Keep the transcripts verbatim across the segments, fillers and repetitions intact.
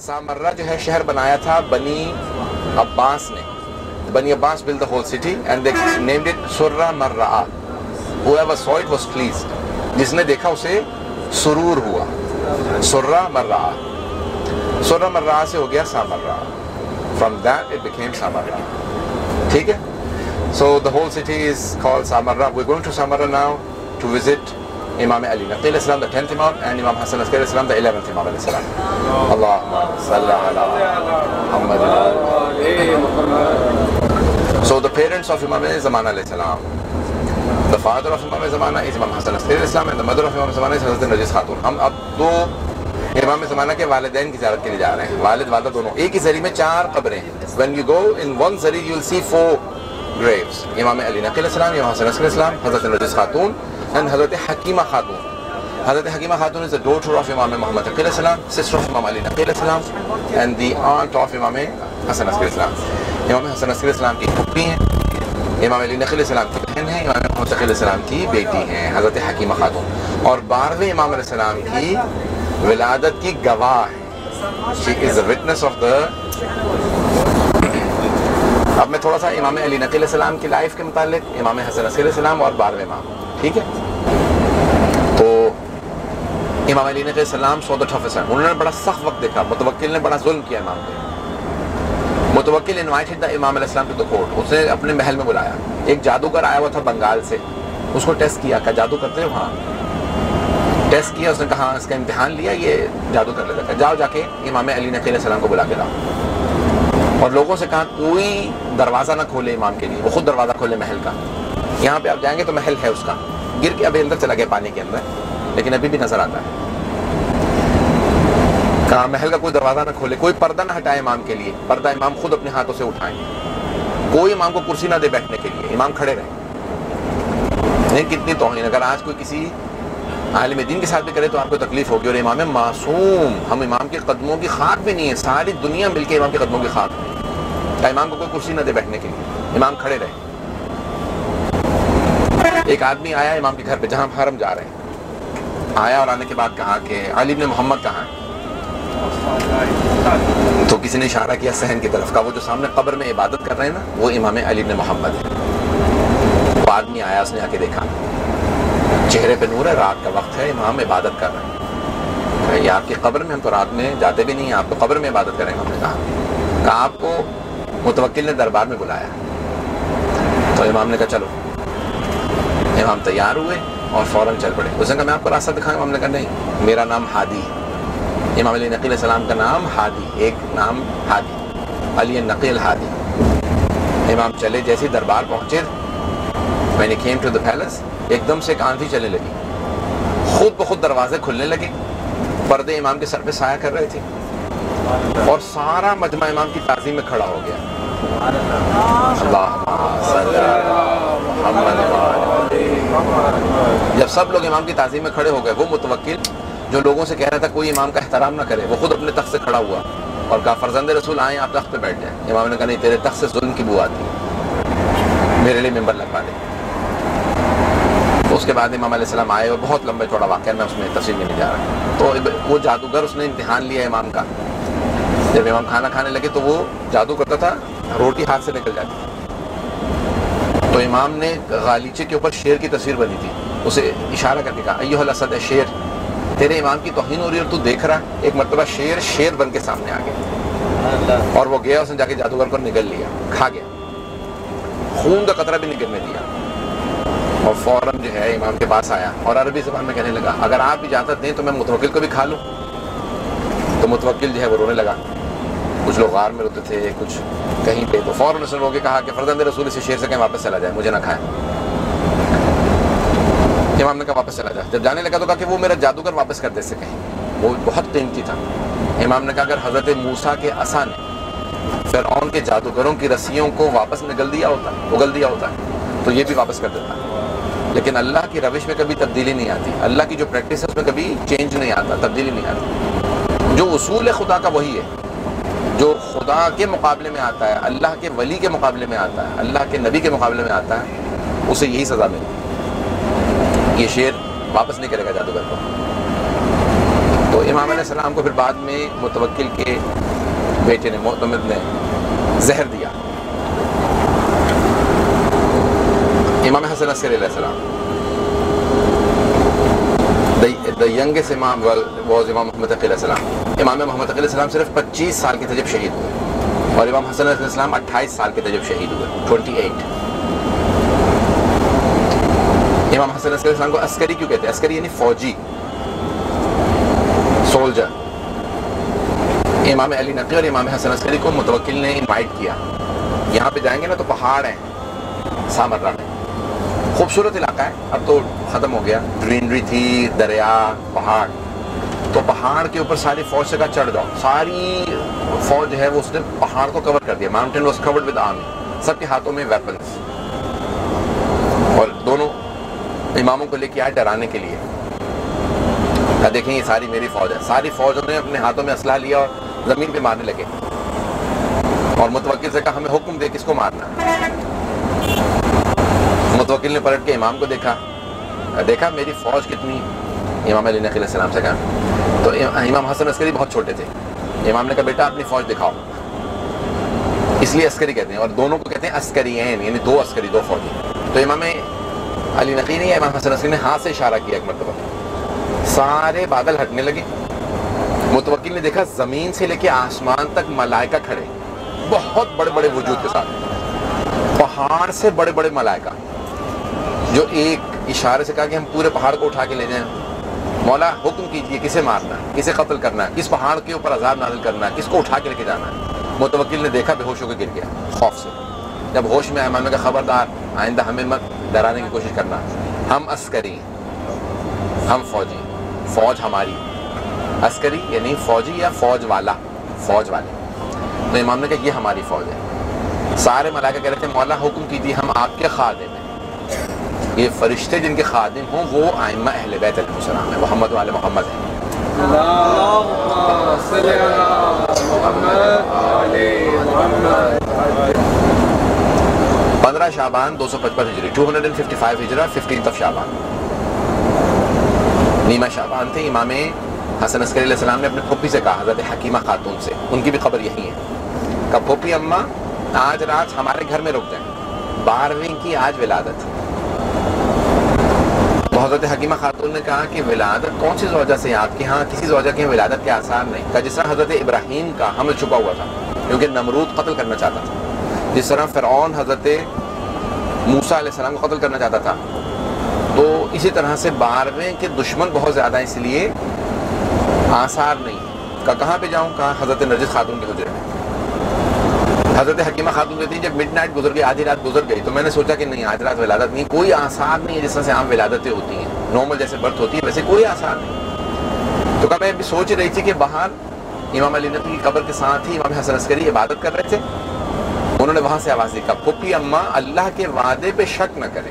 سامرہ جو ہے شہر بنایا تھا بنی عباس نے. بنی عباس built the whole city and they named it سرہ مرہ. whoever saw it was pleased. جس نے دیکھا اسے سرور ہوا. سرہ مرہ. سرہ مرہ سے ہو گیا سامرہ. from that it became سامرہ. ٹھیک ہے. so the whole city is called Samarra. we're going to Samarra now to visit Imam Ali Naqi alayhi salam, the tenth Imam, and Imam Hassan Askari alayhi salam, the eleventh Imam alayhi salam. Allahumma salli ala Muhammad. So the parents of Imam Zamana alayhi salam, the father of Imam Zamana is Imam Hassan Askari alayhi salam, and the mother of Imam Zamana is Hazrat Narjis Khatun. ہم اب دو امام زمانہ کے والدین کی زیارت کے لیے جا رہے ہیں. والد والدہ دونوں. ایک ہی زری میں چار قبریں. when you go in one zari you will see four graves. Imam Ali Naqi alayhi salam, Imam Hassan Askari alayhi salam, Hazrat Narjis Khatun, and Hazrat Hakima Khatun. Hazrat Hakima Khatun is the daughter of Imam Muhammad Taqi alayhi salam, sister of Imam Ali Naqi alayhi salam, and the aunt of Imam Hassan Askari alayhi salam. Imam Hassan Askari alayhi salam کی پھوپھی ہیں. امام علی نقی علیہ السلام کی بہن ہیں. امام محمد تقی علیہ السلام کی بیٹی ہیں حضرت حکیمہ خاتون. اور بارہویں امام علیہ السلام کی ولادت کی گواہ ہے. She is a witness of the. اب میں تھوڑا سا امام علی نقی علیہ السلام کی لائف کے متعلق, امام حسن علیہ السلام اور بارہویں امام. ٹھیک ہے. تو امام علی نقی علیہ السلام سو دا ٹفسٹ. انہوں نے بڑا سخت وقت دیکھا. متوکل نے بڑا ظلم کیا امام پہ. متوکل انوائٹڈ دا امام علیہ السلام ٹو دا کورٹ. اس نے اپنے محل میں بلایا. ایک جادوگر آیا ہوا تھا بنگال سے. اس کو ٹیسٹ کیا کہ جادو کرتے ہو. ہاں. ٹیسٹ کیا. اس نے کہا اس کا امتحان لیا, یہ جادو کر لیتا ہے. جاؤ جا کے امام علی نقی علیہ السلام کو بلا کے لاؤ. اور لوگوں سے کہا کوئی دروازہ نہ کھولے امام کے لیے. وہ خود دروازہ کھولے محل کا. یہاں پہ آپ جائیں گے تو محل ہے اس کا. گر کے ابھی اندر چلا گیا پانی کے اندر, لیکن ابھی بھی نظر آتا ہے. کہا محل کا کوئی دروازہ نہ کھولے, کوئی پردہ نہ ہٹائے امام کے لیے. پردہ امام خود اپنے ہاتھوں سے اٹھائیں. کوئی امام کو کرسی نہ دے بیٹھنے کے لیے. امام کھڑے رہیں. نہیں کتنی توہین. اگر آج کوئی کسی عالم دین کے ساتھ بھی کرے تو آپ کو تکلیف ہوگی. اور امام معصوم, ہم امام کے قدموں کی خاک بھی نہیں ہے. ساری دنیا مل کے امام کے قدموں کی خاک ہے. کہ امام کو کوئی کرسی نہ دے بیٹھنے کے لیے. امام کھڑے رہے. ایک آدمی آیا امام کے گھر پہ جہاں حرم جا رہے ہیں. آیا اور آنے کے بعد کہا کہ علی بن محمد کہاں ہے. تو کسی نے اشارہ کیا صحن کی طرف. کا وہ جو سامنے قبر میں عبادت کر رہے ہیں نا, وہ امام علی بن محمد ہے. وہ آدمی آیا, اس نے آ کے دیکھا چہرے پہ نور ہے, رات کا وقت ہے, امام عبادت کر رہے ہیں. یہ آپ کی قبر میں, ہم تو رات میں جاتے بھی نہیں ہیں, آپ تو قبر میں عبادت کریں گے. ہم نے کہا کہا آپ کو متوکل نے دربار میں بلایا. تو امام نے کہا چلو. امام تیار ہوئے اور فوراً چل پڑے. اس نے کہا میں آپ کو راستہ دکھاؤں. امام نے کہا نہیں, میرا نام ہادی ہے. امام علی نقی علیہ السلام کا نام ہادی, ایک نام ہادی, علی نقی الہادی. امام چلے. جیسے دربار پہنچے, when he came to the palace, ایک دم سے ایک آندھی چلنے لگی. خود بخود دروازے کھلنے لگے. پردے امام کے سر پہ سایہ کر رہے تھے. اور سارا مجمع امام کی تعظیم میں کھڑا ہو گیا. اللہم صلی علی محمد. جب سب لوگ امام کی تعظیم میں کھڑے ہو گئے, وہ متوکل جو لوگوں سے کہہ رہا تھا کوئی امام کا احترام نہ کرے, وہ خود اپنے تخت سے کھڑا ہوا اور کہا فرزند رسول آئیں, آپ تخت پہ بیٹھ جائیں. امام نے کہا نہیں, تیرے تخت سے ظلم کی بو آتی ہے, میرے لیے ممبر لگوا دے. اس کے بعد امام علیہ السلام آئے, اور بہت لمبے چوڑا واقعہ, میں اس میں تفصیل میں نہیں جا رہا. تو وہ جادوگر, اس نے امتحان لیا امام کا. جب امام کھانا کھانے لگے تو وہ جادو کرتا تھا, روٹی ہاتھ سے نکل جاتی تھی. تو امام نے غالیچے کے اوپر شیر کی تصویر بنی تھی, اسے اشارہ کر کے کہا ایھا الاسد اے شیر, تیرے امام کی توہین ہو رہی ہے اور تو دیکھ رہا. ایک مرتبہ شیر شیر بن کے سامنے آ گیا, اور وہ گیا, اس نے جا کے جادوگر کو نگل لیا, کھا گیا, خون کا قطرہ بھی نگلنے دیا. اور فوراً جو ہے امام کے پاس آیا اور عربی زبان میں کہنے لگا اگر آپ اجازت دیں تو میں متوکل کو بھی کھا لوں. تو متوکل جو ہے وہ رونے لگا. کچھ لوگ غار میں روتے تھے, کچھ کہیں پہ. تو فوراً اس نے رو کے کہا کہ فرزند رسول سے شیر سے کہیں واپس چلا جائے, مجھے نہ کھائیں. امام نے کہا واپس چلا جائے. جب جانے لگا تو کہا کہ وہ میرا جادوگر واپس کر دے سے کہیں, وہ بہت قیمتی تھا. امام نے کہا اگر حضرت موسیٰ کے عصا نے فرعون کے جادوگروں کی رسیوں کو واپس نگل دیا ہوتا, اگل دیا ہوتا تو یہ بھی واپس کر دیتا. لیکن اللہ کی روش میں کبھی تبدیلی نہیں آتی. اللہ کی جو پریکٹس ہے اس میں کبھی چینج نہیں آتا, تبدیلی نہیں آتی. جو اصول خدا کا وہی ہے, جو خدا کے مقابلے میں آتا ہے, اللہ کے ولی کے مقابلے میں آتا ہے, اللہ کے نبی کے مقابلے میں آتا ہے, اسے یہی سزا ملتی. یہ شیر واپس نہیں کرے گا جادوگر کو. تو امام علیہ السلام کو پھر بعد میں متوکل کے بیٹے نے معتمد نے زہر دیا. امام حسن عسکری علیہ السلام, the youngest imam was امام محمد تقی علیہ السلام. امام محمد تقی علیہ السلام صرف پچیس سال کے تھے جب شہید ہوئے, اور امام حسن علیہ السلام اٹھائیس سال کے تھے جب شہید ہوئے, اٹھائیس. امام حسن علیہ السلام کو عسکری کیوں کہتے ہیں؟ عسکری یعنی فوجی, سولجر. امام علی نقی اور امام حسن عسکری کو متوکل نے انوائٹ کیا, یہاں پہ جائیں گے نا تو پہاڑ ہیں سامرہ میں, خوبصورت علاقہ ہے, اب تو ختم ہو گیا, گرینری تھی, دریا, پہاڑ. تو پہاڑ کے اوپر ساری فوج سے کہا چڑھ جاؤ. ساری فوج ہے وہ اس نے پہاڑ کو کور کر دیا. Mountain was covered with army, سب کے ہاتھوں میں ویپنز, اور دونوں اماموں کو لے کے آئے ڈرانے کے لیے. کہا دیکھیں یہ ساری میری فوج ہے. ساری فوجوں نے اپنے ہاتھوں میں اسلحہ لیا اور زمین پہ مارنے لگے, اور متوکل سے کہا ہمیں حکم دے کس کو مارنا. متوکل نے پلٹ کے امام کو دیکھا, دیکھا میری فوج کتنی. امام علی نقی علیہ السلام سے کہا, تو امام حسن عسکری بہت چھوٹے تھے. امام نے کہا بیٹا اپنی فوج دکھاؤ, اس لیے عسکری کہتے ہیں, اور دونوں کو کہتے ہیں عسکریین, یعنی دو عسکری, دو فوجی. تو امام علی نقی نے امام حسن عسکری نے ہاتھ سے اشارہ کیا ایک مرتبہ, سارے بادل ہٹنے لگے. متوکل نے دیکھا زمین سے لے کے آسمان تک ملائکہ کھڑے, بہت بڑے بڑے وجود کے ساتھ, پہاڑ سے بڑے بڑے ملائکہ, جو ایک اشارے سے کہا کہ ہم پورے پہاڑ کو اٹھا کے لے جائیں. مولا حکم کیجئے کسے مارنا ہے, کسے قتل کرنا ہے, کس پہاڑ کے اوپر عذاب نازل کرنا ہے, کس کو اٹھا کے لے کے جانا ہے. متوکل نے دیکھا, بے ہوش ہو کے گر گیا خوف سے. جب ہوش میں امام نے کہا خبردار آئندہ ہمیں مت ڈرانے کی کوشش کرنا, ہم عسکری, ہم فوجی, فوج ہماری. عسکری یعنی فوجی یا فوج والا, فوج والے. تو امام نے کہا یہ ہماری فوج ہے. سارے ملائکہ کہہ رہے تھے مولا حکم کیجیے ہم آپ کے خادم ہیں. یہ فرشتے جن کے خادم ہوں وہ ائمہ اہل بیت علیہ السلام ہیں, محمد و آل محمد ہیں. اللہم صلی علی محمد علی محمد. پندرہ شعبان دو سو پچپن ہجری, دو سو پچپن ہجرہ, ففٹینتھ آف شعبان, نیمہ شعبان تھے. امام حسن عسکری علیہ السلام نے اپنے پھوپھی سے کہا, حضرت حکیمہ خاتون سے, ان کی بھی خبر یہی ہے, کہ پھوپھی اماں آج رات ہمارے گھر میں رک جائیں, بارہویں کی آج ولادت. تو حضرت حکیمہ خاتون نے کہا کہ ولادت کون سی زوجہ سے, آپ کے ہاں کسی زوجہ کے ولادت کے آثار نہیں. کہا جس طرح حضرت ابراہیم کا حمل چھپا ہوا تھا کیونکہ نمرود قتل کرنا چاہتا تھا, جس طرح فرعون حضرت موسیٰ علیہ السلام کو قتل کرنا چاہتا تھا, تو اسی طرح سے بارہویں کے دشمن بہت زیادہ ہیں, اس لیے آثار نہیں. کہا کہاں پہ جاؤں؟ کہا حضرت نرجس خاتون کے حجرے میں. حضرت حکیمہ خاتون کہتی ہیں جب مڈ نائٹ گزر گئی, آدھی رات گزر گئی, تو میں نے سوچا کہ نہیں آج رات ولادت نہیں, کوئی آثار نہیں ہے جس طرح سے عام ولادتیں ہوتی ہیں, نارمل جیسے برتھ ہوتی ہے ویسے کوئی آثار نہیں. تو کہا میں بھی سوچ رہی تھی کہ باہر امام علی نقی کی قبر کے ساتھ ہی امام حسن عسکری عبادت کر رہے تھے. انہوں نے وہاں سے آواز دی, کہا پھوپھی اماں اللہ کے وعدے پہ شک نہ کریں,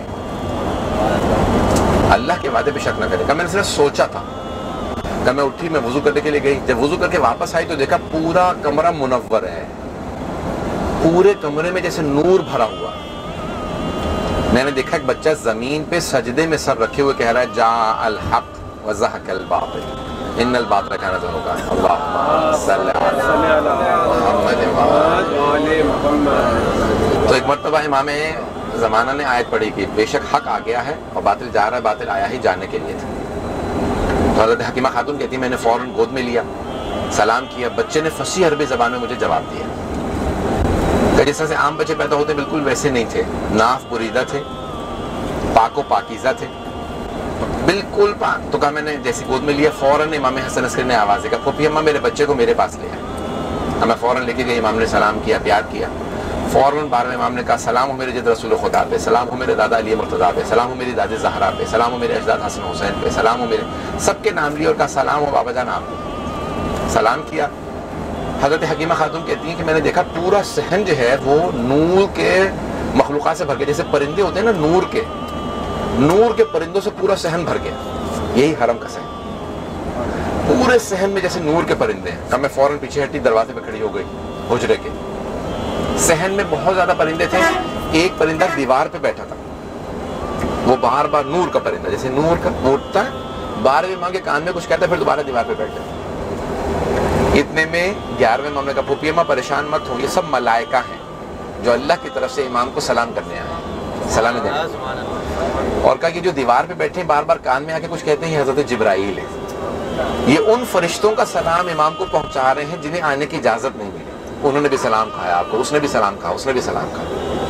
اللہ کے وعدے پہ شک نہ کریں. کہا میں نے صرف سوچا تھا. کہا میں اٹھی, میں وضو کرنے کے لیے گئی, جب وضو کر کے واپس آئی تو دیکھا پورا کمرہ منور ہے, پورے کمرے میں جیسے نور بھرا ہوا. میں نے دیکھا ایک بچہ زمین پہ سجدے میں سر رکھے ہوئے کہہ رہا ہے جاء الحق وزہق الباطل ان الباطل کان زہوقا. اللہم صلی علی محمد. تو ایک مرتبہ امام زمانہ نے آیت پڑھی کہ بے شک حق آ گیا ہے اور باطل جا رہا ہے, باطل آیا ہی جانے کے لیے تھا. تو حضرت حکیمہ خاتون کہتی میں نے فوراً گود میں لیا, سلام کیا. بچے نے فصیح عربی زبان میں مجھے جواب دیا. کہ جس طرح سے عام بچے پیدا ہوتے بالکل ویسے نہیں تھے, ناف بریدہ تھے, پاک و پاکیزہ تھے, بالکل پاک. تو کہا میں نے جیسے گود میں لیا, فوراً امام حسن عسکری نے آواز دی, کہا پھوپھی اماں میرے بچے کو میرے پاس لے آئے. میں فوراً لے کے گئی, امام نے سلام کیا, پیار کیا. فوراً بارہویں امام نے کہا سلام ہو میرے جد رسول خدا پہ, سلام ہو میرے دادا علی مرتضیٰ پہ, سلام ہو میری دادی زہرا پہ, سلام ہو میرے اجداد حسن حسین پہ, سلام ہو میرے, سب کے نام لیے اور کہا سلام ہو بابا جان آپ کو. سلام کیا. حضرت حکیمہ خاتون کہتی ہیں کہ میں نے دیکھا پورا صحن جو ہے وہ نور کے مخلوقات سے بھر گیا, جیسے پرندے ہوتے ہیں نا نور کے, نور کے پرندوں سے پورا صحن بھر گیا. یہی حرم کا صحن, پورے صحن میں جیسے نور کے پرندے ہیں. اب میں فوراً پیچھے ہٹی, دروازے پہ کھڑی ہو گئی حجرے کے. صحن میں بہت زیادہ پرندے تھے, ایک پرندہ دیوار پہ بیٹھا تھا, وہ بار بار نور کا پرندہ, جیسے نور کا اٹھتا ہے, بارہویں ماں کے کان میں کچھ کہتا ہے, پھر دوبارہ دیوار پہ بیٹھ جاتا. اتنے میں گیارہویں امام نے کہا پھوپھی اماں پریشان مت ہو، یہ سب ملائکہ ہیں جو اللہ کی طرف سے امام کو سلام کرنے آئے ہیں، سلام دینے، اور کہا کہ جو دیوار پہ بیٹھے ہیں بار بار کان میں آ کے کچھ کہتے ہیں یہ حضرت جبرائیل ہے، یہ ان فرشتوں کا سلام امام کو پہنچا رہے ہیں جنہیں آنے کی اجازت نہیں ملی، انہوں نے بھی سلام کھایا آپ کو، اس نے بھی سلام کھا، اس نے بھی سلام کھا۔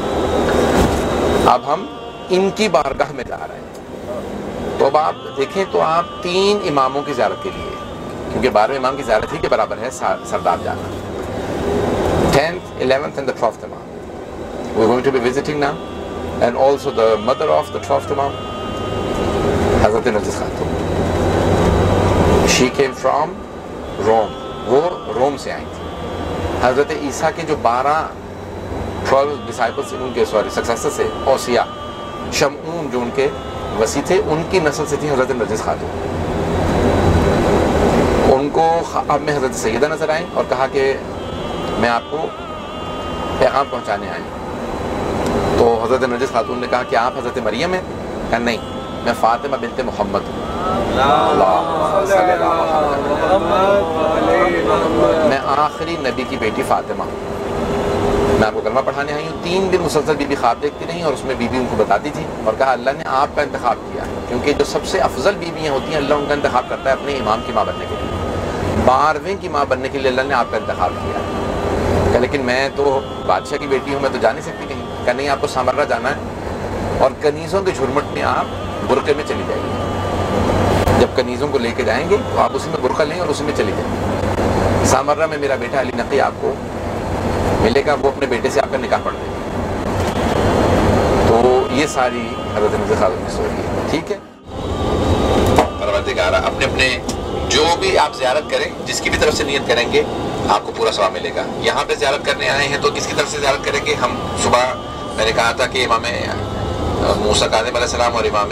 اب ہم ان کی بارگاہ میں جا رہے ہیں، تو اب آپ دیکھیں تو آپ تین اماموں کی زیارت کے لیے، کیونکہ بارہویں امام کی زیارت ہی کے برابر ہے سرداب جانا، tenth, eleventh and the twelfth imam. We're going to be visiting now, and also the mother of the twelfth imam, Hazrat Narjis Khatun. She came from Rome. وہ روم سے آئی تھی۔ حضرت عیسیٰ کے جو بارہ ٹویلو ڈسائپلس ان کے سوری سکسیسر سے، اوسیا، شمعون جو ان کے وسیع تھے، ان کی نسل سے تھی حضرت نرجس خاتون۔ ان کو خواب میں حضرت سیدہ نظر آئیں اور کہا کہ میں آپ کو پیغام پہنچانے آئی۔ تو حضرت نرجس خاتون نے کہا کہ آپ حضرت مریم ہیں؟ کہا نہیں، میں فاطمہ بنت محمد ہوں۔ میں آخری نبی کی بیٹی فاطمہ ہوں، میں آپ کو کلمہ پڑھانے آئی ہوں۔ تین دن مسلسل بی بی خواب دیکھتی رہی اور اس میں بی بی ان کو بتاتی تھی اور کہا اللہ نے آپ کا انتخاب کیا ہے، کیونکہ جو سب سے افضل بیویاں ہوتی ہیں اللہ ان کا انتخاب کرتا ہے اپنے امام کی ماں بننے کے لیے، بارہویں کی ماں بننے کے لیے اللہ نے آپ کا انتخاب کیا ہے۔ کہ لیکن میں تو بادشاہ کی بیٹی ہوں، میں تو جا نہیں سکتی کہیں۔ کہ نہیں، آپ کو سامرہ جانا ہے اور کنیزوں کے جھرمٹ میں آپ برقعے میں چلی جائیے، جب کنیزوں کو لے کے جائیں گے تو آپ اسی میں برقع لیں اور اسی میں چلی جائیں۔ سامرہ میں میرا بیٹا علی نقی آپ کو ملے گا، وہ اپنے بیٹے سے آپ کا نکاح پڑھ دیں گے۔ تو یہ ساری حضرت نرجس خاتون کی اسٹوری ہے، ٹھیک ہے۔ پروردگارہ اپنے اپنے جو بھی آپ زیارت کریں، جس کی بھی طرف سے نیت کریں گے آپ کو پورا ثواب ملے گا۔ یہاں پہ زیارت کرنے آئے ہیں تو کس کی طرف سے زیارت کریں گے؟ ہم صبح میں نے کہا تھا کہ امام موسیٰ کاظم علیہ السلام اور امام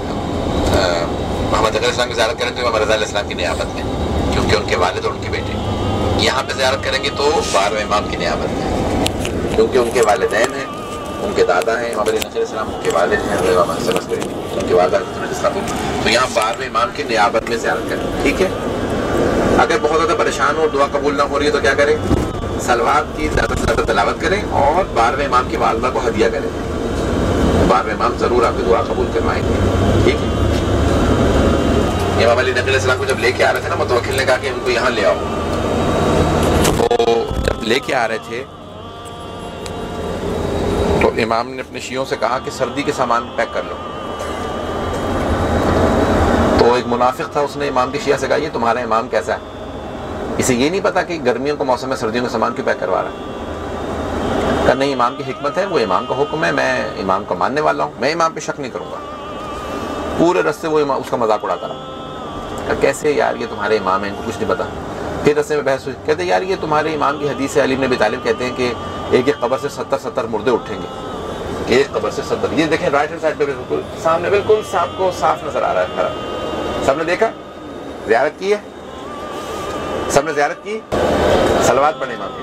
محمد علیہ السلام کی زیارت کریں تو امام رضا علیہ السلام کی نیابت میں، کیونکہ ان کے والد اور ان کے بیٹے۔ یہاں پہ زیارت کریں گے تو بارہویں امام کی نیابت میں، کیونکہ ان کے والدین ہیں، ان کے دادا ہیں، امام علی نقی علیہ السلام ان کے والد ہیں، امام ان کے والدہ نرجس خاتون، تو یہاں بارہویں امام کی نیابت میں زیارت کریں، ٹھیک ہے۔ اگر بہت زیادہ پریشان ہو اور دعا قبول نہ ہو رہی ہے تو کیا کریں؟ صلوات کی زیادہ سے زیادہ تلاوت کریں اور بارہویں امام کی والدہ کو ہدیہ کریں، بارہویں امام ضرور آپ کی دعا قبول کروائیں گے، ٹھیک ہے۔ امام علی نقی علیہ السلام کو جب لے کے آ رہے تھے نا، متوکل نے کہا کہ ان کو یہاں لے آؤ، تو جب لے کے آ رہے تھے تو امام نے اپنے شیعوں سے کہا کہ سردی کے سامان پیک کر لو۔ تو ایک منافق تھا، اس نے امام کے شیعہ سے کہا یہ تمہارا امام کیسا ہے؟ اسے یہ نہیں پتا کہ گرمیوں کا موسم ہے، سردیوں کا سامان کیوں پیک کروا رہا ہے؟ کہ نہیں، امام کی حکمت ہے، وہ امام کا حکم ہے، میں امام کا ماننے والا ہوں، میں امام پہ شک نہیں کروں گا۔ پورے رستے وہ امام اس کا مذاق اڑاتا رہا، کیسے یار یہ تمہارے امام ہیں، ان کو کچھ نہیں پتا۔ پھر رستے میں بحث ہوئی، کہتے یار یہ تمہارے امام کی حدیث ہے، علی بن ابی طالب کہتے ہیں کہ ایک ایک قبر سے ستر ستر مردے اٹھیں گے، ایک قبر سے ستر۔ یہ دیکھیں رائٹ ہینڈ سائڈ پہ بالکل سامنے، بالکل آپ کو صاف نظر آ رہا ہے کھڑا۔ سب نے دیکھا، زیارت کی ہے، سب نے زیارت کی، صلوات پڑھیں امام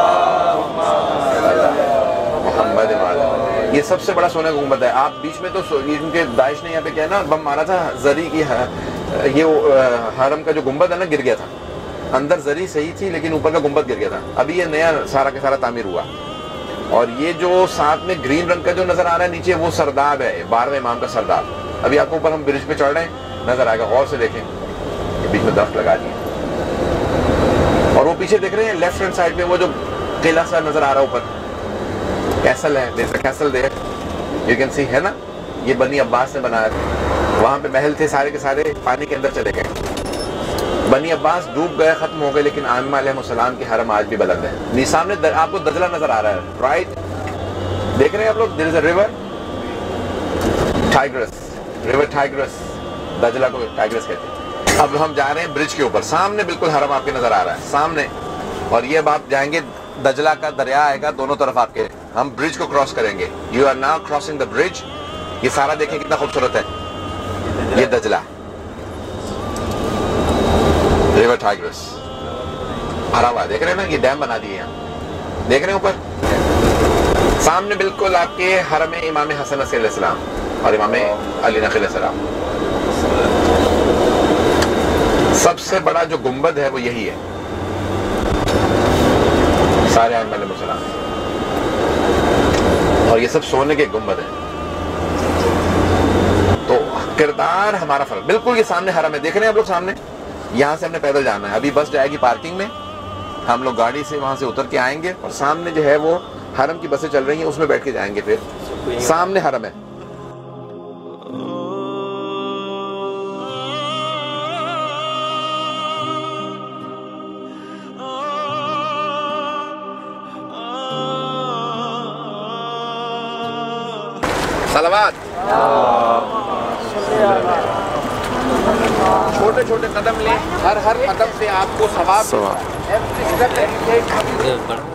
محمد۔ یہ سب سے بڑا سونے کا گنبد ہے۔ آپ بیچ میں تو کیونکہ داعش نے یہاں پہ کیا نا بم مارا تھا، زری کی یہ حرم کا جو گنبد ہے نا گر گیا تھا، اندر زری صحیح تھی لیکن اوپر کا گنبد گر گیا تھا۔ ابھی یہ نیا سارا کا سارا تعمیر ہوا، اور یہ جو ساتھ میں گرین رنگ کا جو نظر آ رہا ہے نیچے، وہ سرداب ہے، بارہویں امام کا سرداب۔ ابھی آپ کو اوپر ہم برج پہ چڑھ رہے ہیں، نظر آئے گا، غور سے دیکھیں، یہ بیچ میں درخت لگا دیے، اور وہ پیچھے دیکھ رہے ہیں لیفٹ ہینڈ سائڈ میں وہ جو قلعہ سا نظر آ رہا ہے اوپر، کیسل ہے، دیکھ کیسل دیکھ یو کین سی ہے نا، یہ بنی عباس نے بنایا تھا۔ وہاں پہ محل تھے، سارے کے سارے پانی کے اندر چلے گئے، بنی عباس ڈوب گئے، ختم ہو گئے، لیکن آئمہ علیہ السلام کی حرم آج بھی بلند ہے۔ نہیں سامنے آپ کو دجلہ نظر آ رہا ہے، رائٹ دیکھ رہے ہیں آپ لوگ، there is a river Tigris, river Tigris, دجلہ کو ٹائگرس کہتے ہیں۔ اب ہم جا رہے ہیں برج کے اوپر، سامنے بالکل حرم آپ کے نظر آ رہا ہے سامنے، اور یہ اب آپ جائیں گے، دجلہ کا دریا آئے گا دونوں طرف آپ کے، ہم برج کو کراس کریں گے۔ You are now crossing the bridge. یہ سارا دیکھیں کتنا خوبصورت ہے، یہ دجلہ، ریور ٹائگرس بھرا ہوا، دیکھ رہے ہیں نا، یہ ڈیم بنا دیے یہاں، دیکھ رہے ہیں اوپر سامنے بالکل آپ کے حرم امام حسن علیہ السلام اور امام علی نقی علیہ السلام۔ سب سے بڑا جو گنبد ہے وہ یہی ہے، سارے ائمہ علیہ السلام، اور یہ سب سونے کے گنبد ہیں. تو کردار ہمارا فرق. بالکل یہ سامنے حرم ہے، دیکھ رہے ہیں آپ لوگ سامنے، یہاں سے ہم نے پیدل جانا ہے. ابھی بس جائے گی پارکنگ میں، ہم لوگ گاڑی سے وہاں سے اتر کے آئیں گے، اور سامنے جو ہے وہ حرم کی بسیں چل رہی ہیں، اس میں بیٹھ کے جائیں گے. پھر سامنے حرم ہے. صلوات. چھوٹے چھوٹے قدم لیں، ہر ہر قدم سے آپ کو ثواب.